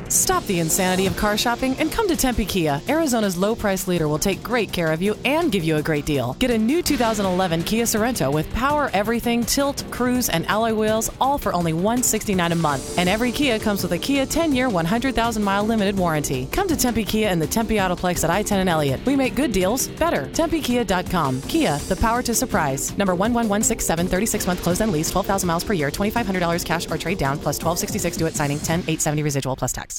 Stop the insanity of car shopping and come to Tempe Kia. Arizona's low price leader will take great care of you and give you a great deal. Get a new 2011 Kia Sorento with power everything, tilt, cruise, and alloy wheels, all for only $169 a month. And every Kia comes with a Kia 10-year, 100,000-mile limited warranty. Come to Tempe Kia in the Tempe Autoplex at I-10 and Elliott. We make good deals better. TempeKia.com. Kia, the power to surprise. Number 11167, 36-month closed and lease, 12,000 miles per year, $2,500 cash or trade down, plus $1,266 due at signing, $10,870 residual plus tax.